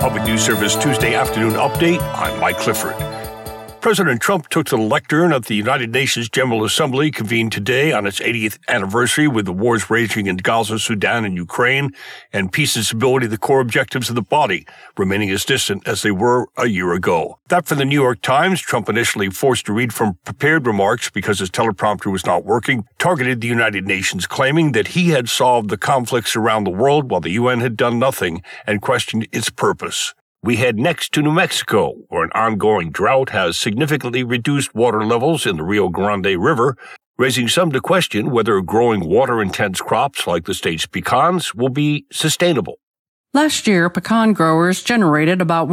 Public News Service Tuesday afternoon update. I'm Mike Clifford. President Trump took to the lectern at the United Nations General Assembly convened today on its 80th anniversary with the wars raging in Gaza, Sudan, and Ukraine, and peace and stability the core objectives of the body, remaining as distant as they were a year ago. That for the New York Times, Trump, initially forced to read from prepared remarks because his teleprompter was not working, targeted the United Nations, claiming that he had solved the conflicts around the world while the UN had done nothing, and questioned its purpose. We head next to New Mexico, where an ongoing drought has significantly reduced water levels in the Rio Grande River, raising some to question whether growing water-intense crops like the state's pecans will be sustainable. Last year, pecan growers generated about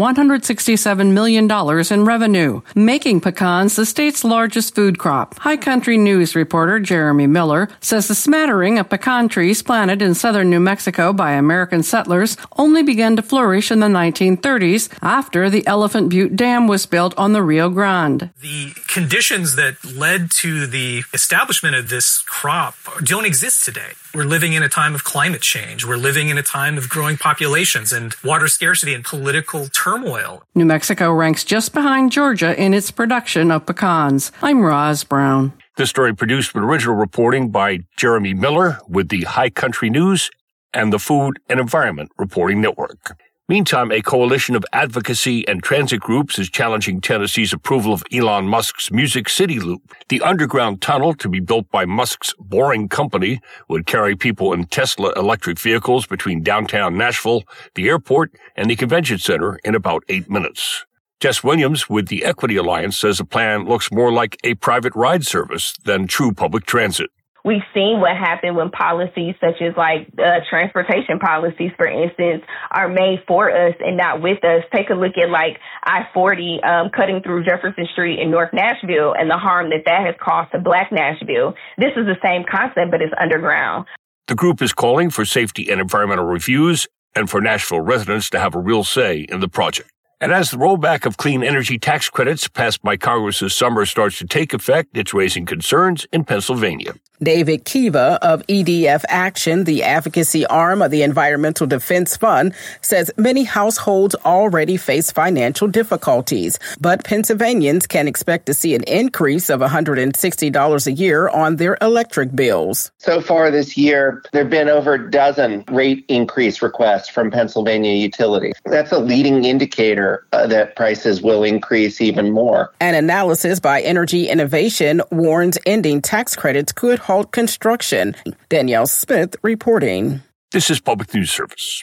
$167 million in revenue, making pecans the state's largest food crop. High Country News reporter Jeremy Miller says the smattering of pecan trees planted in southern New Mexico by American settlers only began to flourish in the 1930s after the Elephant Butte Dam was built on the Rio Grande. The conditions that led to the establishment of this crop don't exist today. We're living in a time of climate change. We're living in a time of growing populations and water scarcity and political turmoil. New Mexico ranks just behind Georgia in its production of pecans. I'm Roz Brown. This story produced with original reporting by Jeremy Miller with the High Country News and the Food and Environment Reporting Network. Meantime, a coalition of advocacy and transit groups is challenging Tennessee's approval of Elon Musk's Music City Loop. The underground tunnel to be built by Musk's Boring Company would carry people in Tesla electric vehicles between downtown Nashville, the airport, and the convention center in about 8 minutes. Jess Williams with the Equity Alliance says the plan looks more like a private ride service than true public transit. We've seen what happened when policies such as transportation policies, for instance, are made for us and not with us. Take a look at I-40 cutting through Jefferson Street in North Nashville and the harm that has caused to Black Nashville. This is the same concept, but it's underground. The group is calling for safety and environmental reviews and for Nashville residents to have a real say in the project. And as the rollback of clean energy tax credits passed by Congress this summer starts to take effect, it's raising concerns in Pennsylvania. David Kiva of EDF Action, the advocacy arm of the Environmental Defense Fund, says many households already face financial difficulties, but Pennsylvanians can expect to see an increase of $160 a year on their electric bills. So far this year, there have been over a dozen rate increase requests from Pennsylvania utilities. That's a leading indicator that prices will increase even more. An analysis by Energy Innovation warns ending tax credits could halt construction. Danielle Smith reporting. This is Public News Service.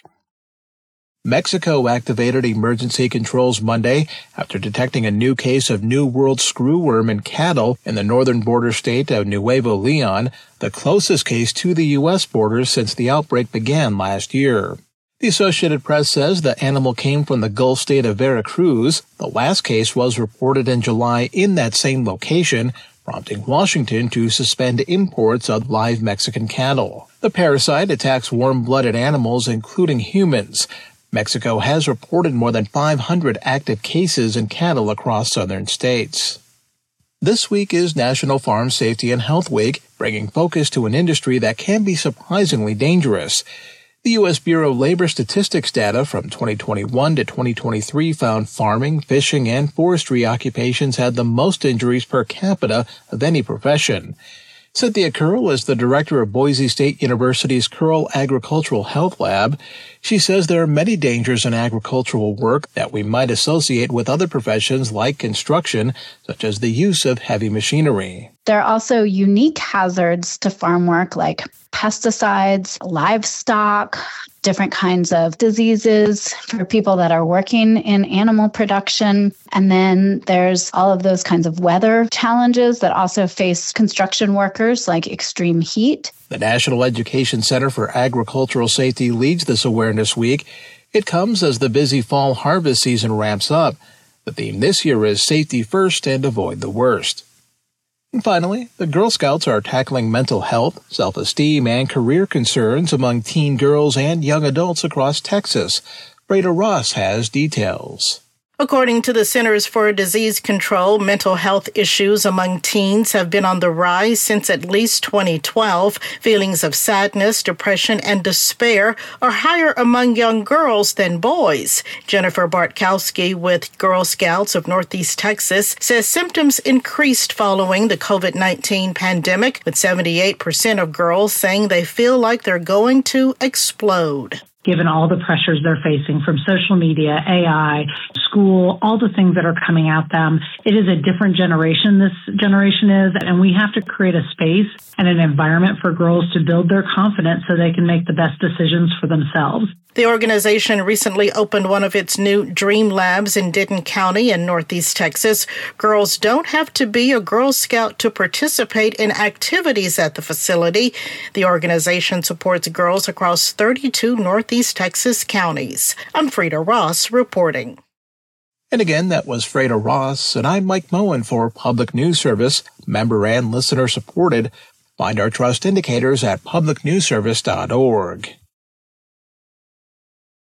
Mexico activated emergency controls Monday after detecting a new case of New World screwworm in cattle in the northern border state of Nuevo Leon, the closest case to the U.S. border since the outbreak began last year. The Associated Press says the animal came from the Gulf state of Veracruz. The last case was reported in July in that same location, prompting Washington to suspend imports of live Mexican cattle. The parasite attacks warm-blooded animals, including humans. Mexico has reported more than 500 active cases in cattle across southern states. This week is National Farm Safety and Health Week, bringing focus to an industry that can be surprisingly dangerous. The U.S. Bureau of Labor Statistics data from 2021 to 2023 found farming, fishing, and forestry occupations had the most injuries per capita of any profession. Cynthia Curl is the director of Boise State University's Curl Agricultural Health Lab. She says there are many dangers in agricultural work that we might associate with other professions like construction, such as the use of heavy machinery. There are also unique hazards to farm work like pesticides, livestock, different kinds of diseases for people that are working in animal production. And then there's all of those kinds of weather challenges that also face construction workers, like extreme heat. The National Education Center for Agricultural Safety leads this awareness week. It comes as the busy fall harvest season ramps up. The theme this year is Safety First and Avoid the Worst. And finally, the Girl Scouts are tackling mental health, self-esteem, and career concerns among teen girls and young adults across Texas. Breda Ross has details. According to the Centers for Disease Control, mental health issues among teens have been on the rise since at least 2012. Feelings of sadness, depression, and despair are higher among young girls than boys. Jennifer Bartkowski with Girl Scouts of Northeast Texas says symptoms increased following the COVID-19 pandemic, with 78% of girls saying they feel like they're going to explode. Given all the pressures they're facing from social media, AI, school, all the things that are coming at them, it is a different generation, this generation is, and we have to create a space and an environment for girls to build their confidence so they can make the best decisions for themselves. The organization recently opened one of its new Dream Labs in Denton County in Northeast Texas. Girls don't have to be a Girl Scout to participate in activities at the facility. The organization supports girls across 32 Northeast Texas counties. I'm Frida Ross reporting. And again, that was Frida Ross, and I'm Mike Moen for Public News Service, member and listener supported. Find our trust indicators at publicnewsservice.org.